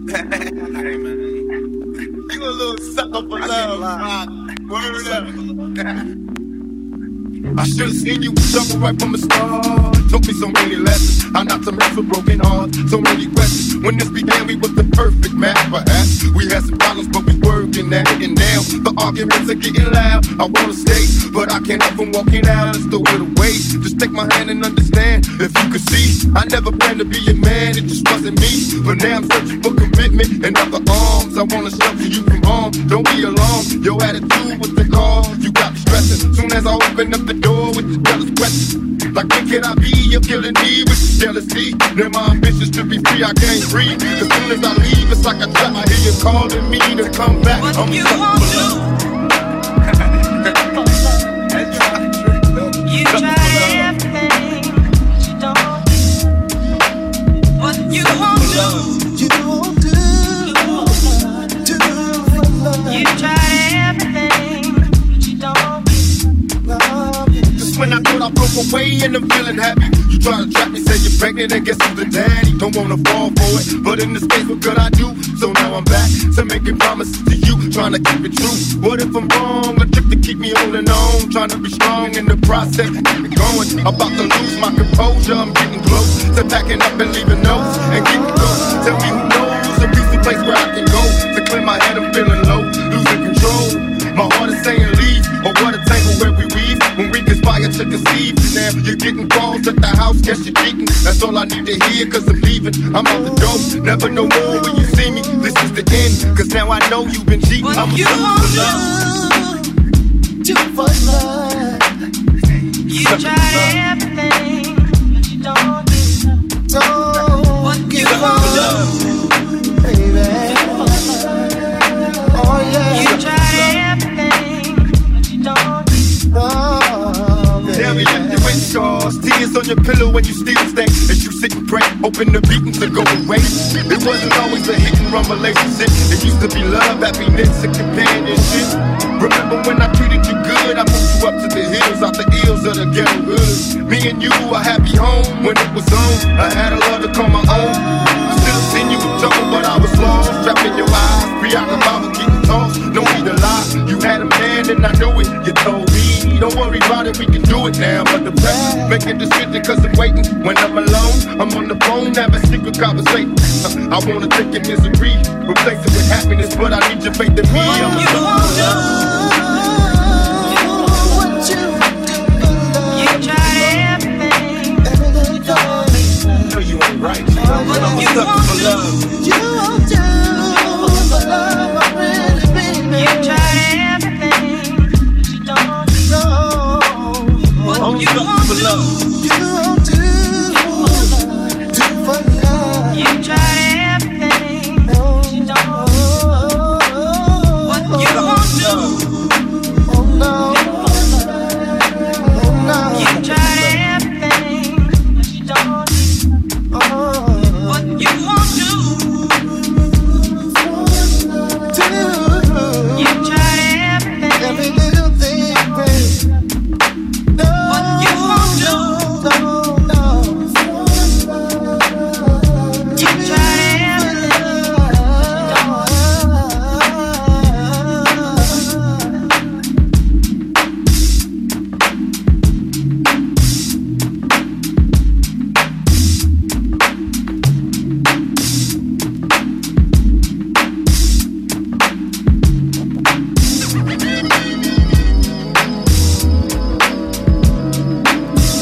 Hey, man. You a little sucker for love. Word up. I should've seen you with trouble right from the start. Took me so many lessons. I not to mess with broken hearts. So many questions. When this began, we was the perfect match. Perhaps we had some problems, but we working at it. And now the arguments are getting loud. I wanna stay, but I can't help from walking out. It's the way to wait. Just take my hand and understand. If you could see, I never planned to be a man. It just wasn't me. But now I'm searching for commitment and other arms. I wanna shelter you from harm. Don't be alarmed. Your attitude was the cause. You got me stressing. Soon as I open up the door with the jealous questions, like when can I be? You're killing me with your jealousy. Now my ambitions to be free, I can't breathe. As soon as I leave, it's like a trap. I hear you calling me to come back. What I'm you won't do? You try everything, but you don't do what you won't do. You won't do for love. You try everything, but you don't do. Just when I thought I broke away and I'm feeling happy, you try to trap me, say you're pregnant and guess who's the daddy? Don't wanna fall for it, but in this case, what could I do? So now I'm back to making promises to you, trying to keep it true. What if I'm wrong? A trick to keep me holding on, trying to be strong in the process, keep it going. About to lose my composure, I'm getting close to packing up and leaving notes and getting close. Tell me who knows a peaceful place where I can go to clear my head. I'm feeling low, losing control. My heart is saying leave, or what a tangle where we weave when we conspire to conceive. Now you're getting calls at the house, guess you're cheating. That's all I need to hear, cause I'm leaving. I'm out the door, never no more when you see me. This is the end, cause now I know you've been cheating. What I'm a you sucker won't for love. Do for love. You try everything, but you don't do. Don't What you give won't do. up, baby. Oh yeah. You try everything, but you don't do. Oh, baby. Now we left your wind scars, tears on your pillow when you still stay. As you sit and pray, hoping the beatings will go away. It wasn't always a hit and run relationship. It used to be love, happiness, and companionship. Remember when I treated you good? I moved you up to the hills, out the hills of the ghetto hood. Me and you, a happy home when it was on. I had a love to call my own. Still seen you with trouble, but I was lost. Trapped in your eyes, preoccupied with getting tossed. No need to lie, you had a man and I knew it. You told me, don't worry about it, we can do it now. But the pressure, making decisions cause I'm waiting. When I'm alone, I'm on the phone, having secret conversations. I wanna take your misery, replace it with happiness, but I need your faith in me. I'm You won't do. What you do for love. You try everything, Everything you do. know you ain't right. I'm a sucker for love. You